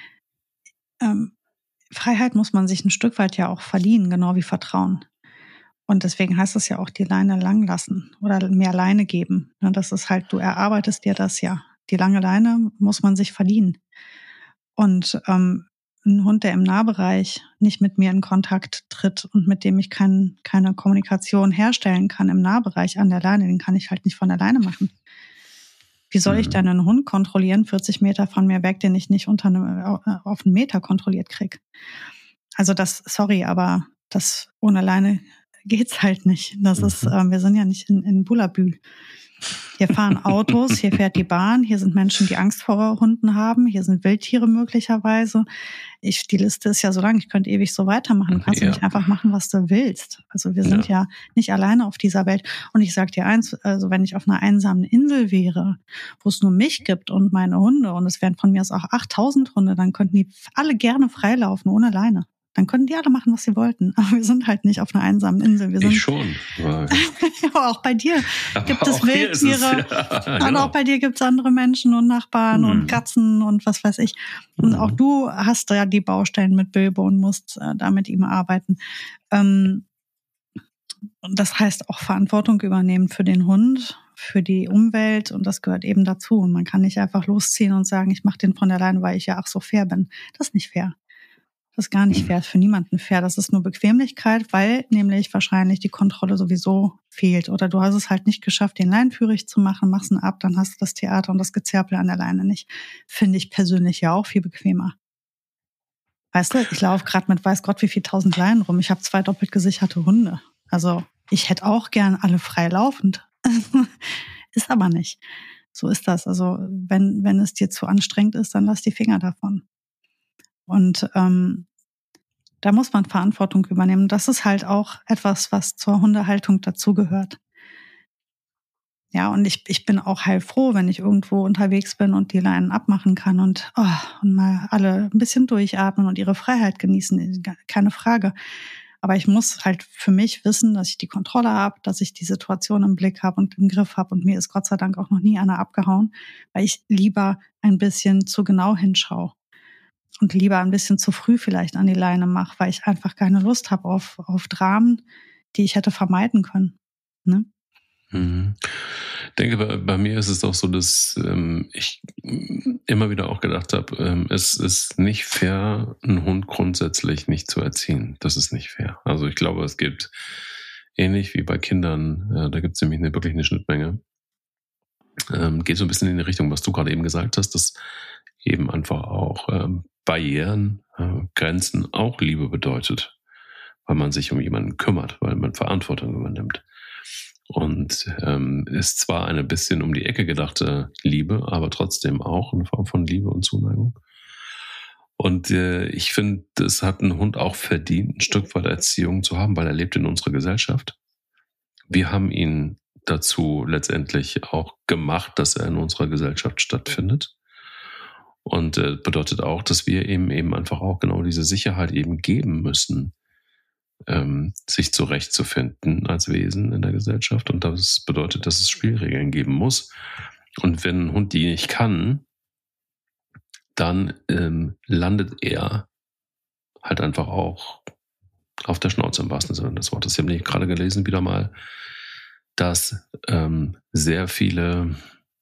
Freiheit muss man sich ein Stück weit ja auch verdienen, genau wie Vertrauen. Und deswegen heißt es ja auch, die Leine lang lassen oder mehr Leine geben. Das ist halt, du erarbeitest dir das ja. Die lange Leine muss man sich verdienen. Und ein Hund, der im Nahbereich nicht mit mir in Kontakt tritt und mit dem ich keine Kommunikation herstellen kann im Nahbereich an der Leine, den kann ich halt nicht von der Leine machen. Wie soll ich denn einen Hund kontrollieren, 40 Meter von mir weg, den ich nicht auf einen Meter kontrolliert kriege? Also aber das ohne Leine geht's halt nicht. Das ist, wir sind ja nicht in Bullabü. Hier fahren Autos, hier fährt die Bahn, hier sind Menschen, die Angst vor Hunden haben, hier sind Wildtiere möglicherweise. Die Liste ist ja so lang, ich könnte ewig so weitermachen. Du kannst ja nicht einfach machen, was du willst. Also wir sind ja nicht alleine auf dieser Welt. Und ich sag dir eins, also wenn ich auf einer einsamen Insel wäre, wo es nur mich gibt und meine Hunde, und es wären von mir aus auch 8000 Hunde, dann könnten die alle gerne freilaufen, ohne Leine. Dann könnten die alle machen, was sie wollten. Aber wir sind halt nicht auf einer einsamen Insel. Ich schon. Ja, auch bei dir gibt es Wildtiere. Und auch bei dir gibt es andere Menschen und Nachbarn und Katzen und was weiß ich. Und auch du hast ja die Baustellen mit Bilbo und musst da mit ihm arbeiten. Und das heißt auch Verantwortung übernehmen für den Hund, für die Umwelt. Und das gehört eben dazu. Und man kann nicht einfach losziehen und sagen, ich mache den von alleine, weil ich ja ach so fair bin. Das ist nicht fair. Das ist gar nicht fair, für niemanden fair. Das ist nur Bequemlichkeit, weil nämlich wahrscheinlich die Kontrolle sowieso fehlt. Oder du hast es halt nicht geschafft, den leinenführig zu machen, machst ihn ab, dann hast du das Theater und das Gezerpel an der Leine nicht. Finde ich persönlich ja auch viel bequemer. Weißt du, ich laufe gerade mit weiß Gott wie viel 1000 Leinen rum. Ich habe 2 doppelt gesicherte Hunde. Also ich hätte auch gern alle frei laufend. Ist aber nicht. So ist das. Also wenn es dir zu anstrengend ist, dann lass die Finger davon. Und da muss man Verantwortung übernehmen. Das ist halt auch etwas, was zur Hundehaltung dazugehört. Ja, und ich bin auch heilfroh, wenn ich irgendwo unterwegs bin und die Leinen abmachen kann und mal alle ein bisschen durchatmen und ihre Freiheit genießen, keine Frage. Aber ich muss halt für mich wissen, dass ich die Kontrolle habe, dass ich die Situation im Blick habe und im Griff habe. Und mir ist Gott sei Dank auch noch nie einer abgehauen, weil ich lieber ein bisschen zu genau hinschaue und lieber ein bisschen zu früh vielleicht an die Leine mache, weil ich einfach keine Lust habe auf Dramen, die ich hätte vermeiden können. Ne? Ich denke, bei mir ist es auch so, dass ich immer wieder auch gedacht habe, es ist nicht fair, einen Hund grundsätzlich nicht zu erziehen. Das ist nicht fair. Also ich glaube, es gibt ähnlich wie bei Kindern, da gibt es nämlich wirklich eine Schnittmenge. Geht so ein bisschen in die Richtung, was du gerade eben gesagt hast, dass eben einfach auch Barrieren, Grenzen auch Liebe bedeutet, weil man sich um jemanden kümmert, weil man Verantwortung übernimmt. Und ist zwar eine bisschen um die Ecke gedachte Liebe, aber trotzdem auch eine Form von Liebe und Zuneigung. Und ich finde, es hat ein Hund auch verdient, ein Stück weit Erziehung zu haben, weil er lebt in unserer Gesellschaft. Wir haben ihn dazu letztendlich auch gemacht, dass er in unserer Gesellschaft stattfindet. Und bedeutet auch, dass wir eben einfach auch genau diese Sicherheit eben geben müssen, sich zurechtzufinden als Wesen in der Gesellschaft. Und das bedeutet, dass es Spielregeln geben muss. Und wenn ein Hund die nicht kann, dann landet er halt einfach auch auf der Schnauze im wahrsten Sinne des Wortes. Ich habe nicht gerade gelesen wieder mal, dass sehr viele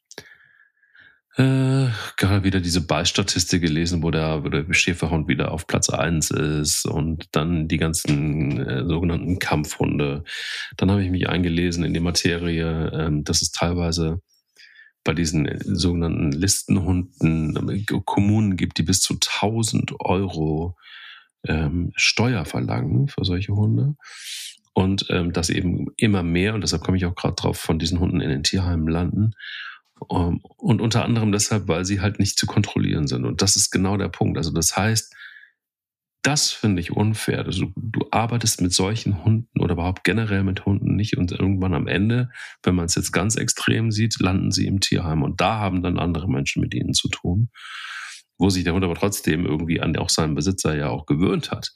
gerade wieder diese Beißstatistik gelesen, wo der Schäferhund wieder auf Platz 1 ist und dann die ganzen sogenannten Kampfhunde. Dann habe ich mich eingelesen in die Materie, dass es teilweise bei diesen sogenannten Listenhunden Kommunen gibt, die bis zu 1.000 € Steuer verlangen für solche Hunde. Und dass eben immer mehr, und deshalb komme ich auch gerade drauf, von diesen Hunden in den Tierheimen landen. Und unter anderem deshalb, weil sie halt nicht zu kontrollieren sind. Und das ist genau der Punkt. Also das heißt, das finde ich unfair. Also du arbeitest mit solchen Hunden oder überhaupt generell mit Hunden nicht und irgendwann am Ende, wenn man es jetzt ganz extrem sieht, landen sie im Tierheim. Und da haben dann andere Menschen mit ihnen zu tun, wo sich der Hund aber trotzdem irgendwie an auch seinen Besitzer ja auch gewöhnt hat.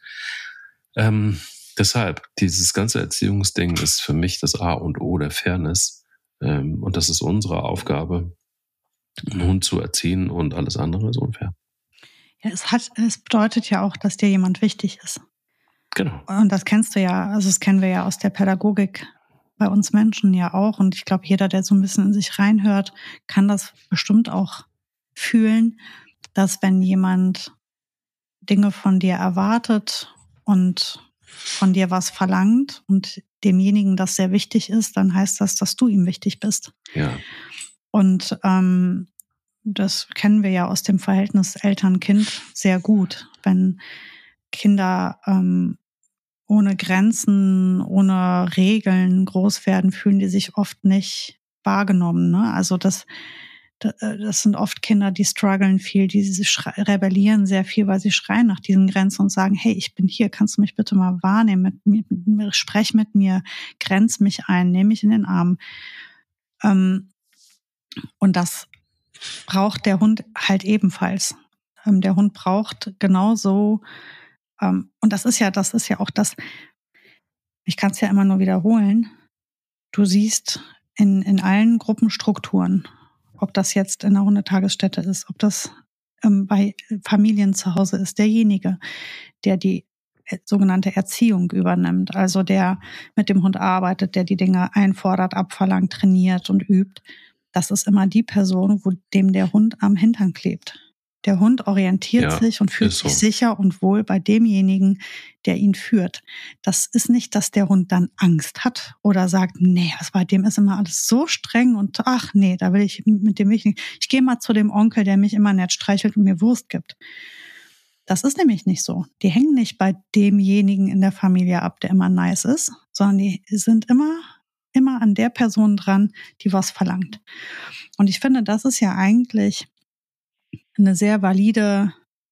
Deshalb, dieses ganze Erziehungsding ist für mich das A und O der Fairness. Und das ist unsere Aufgabe, einen Hund zu erziehen, und alles andere ist unfair. Ja, es bedeutet ja auch, dass dir jemand wichtig ist. Genau. Und das kennst du ja, also das kennen wir ja aus der Pädagogik bei uns Menschen ja auch. Und ich glaube, jeder, der so ein bisschen in sich reinhört, kann das bestimmt auch fühlen, dass wenn jemand Dinge von dir erwartet und von dir was verlangt und demjenigen das sehr wichtig ist, dann heißt das, dass du ihm wichtig bist. Ja. Und das kennen wir ja aus dem Verhältnis Eltern-Kind sehr gut. Wenn Kinder ohne Grenzen, ohne Regeln groß werden, fühlen die sich oft nicht wahrgenommen. Ne? Also das sind oft Kinder, die strugglen viel, die rebellieren sehr viel, weil sie schreien nach diesen Grenzen und sagen, hey, ich bin hier, kannst du mich bitte mal wahrnehmen, sprech mit mir, grenz mich ein, nehme mich in den Arm. Und das braucht der Hund halt ebenfalls. Der Hund braucht genauso, und das ist ja auch das, ich kann es ja immer nur wiederholen, du siehst in allen Gruppenstrukturen, ob das jetzt in einer Hundetagesstätte ist, ob das bei Familien zu Hause ist, derjenige, der die sogenannte Erziehung übernimmt, also der mit dem Hund arbeitet, der die Dinge einfordert, abverlangt, trainiert und übt, das ist immer die Person, wo dem der Hund am Hintern klebt. Der Hund orientiert sich und fühlt sich sicher und wohl bei demjenigen, der ihn führt. Das ist nicht, dass der Hund dann Angst hat oder sagt, nee, bei dem ist immer alles so streng und ach nee, da will ich mit dem nicht. Ich gehe mal zu dem Onkel, der mich immer nett streichelt und mir Wurst gibt. Das ist nämlich nicht so. Die hängen nicht bei demjenigen in der Familie ab, der immer nice ist, sondern die sind immer an der Person dran, die was verlangt. Und ich finde, das ist ja eigentlich eine sehr valide,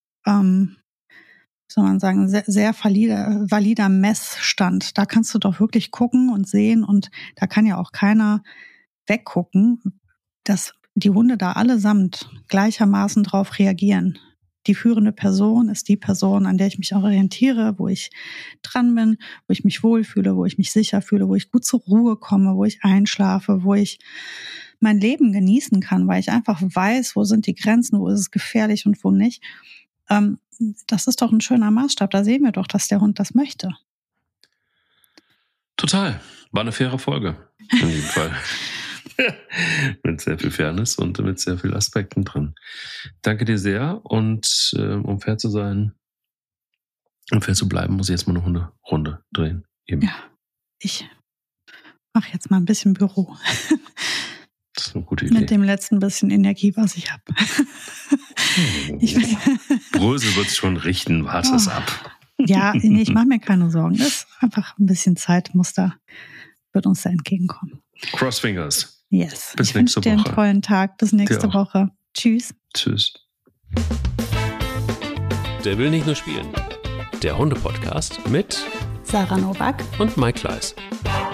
soll man sagen, sehr valider Messstand. Da kannst du doch wirklich gucken und sehen und da kann ja auch keiner weggucken, dass die Hunde da allesamt gleichermaßen drauf reagieren. Die führende Person ist die Person, an der ich mich orientiere, wo ich dran bin, wo ich mich wohlfühle, wo ich mich sicher fühle, wo ich gut zur Ruhe komme, wo ich einschlafe, wo ich mein Leben genießen kann, weil ich einfach weiß, wo sind die Grenzen, wo ist es gefährlich und wo nicht. Das ist doch ein schöner Maßstab. Da sehen wir doch, dass der Hund das möchte. Total. War eine faire Folge. In jedem Fall. Mit sehr viel Fairness und mit sehr vielen Aspekten drin. Danke dir sehr und um fair zu sein und fair zu bleiben, muss ich jetzt mal eine Runde drehen. Eben. Ja, ich mache jetzt mal ein bisschen Büro. Das ist eine gute Idee. Mit dem letzten bisschen Energie, was ich habe. Brösel wird es schon richten, warte es ab. Ja, nee, ich mache mir keine Sorgen. Das ist einfach ein bisschen Zeitmuster, wird uns da entgegenkommen. Crossfingers. Yes. Bis ich wünsche dir einen tollen Tag. Bis nächste Woche. Tschüss. Tschüss. Der will nicht nur spielen. Der Hunde-Podcast mit Sarah Nowak und Mike Kleiss.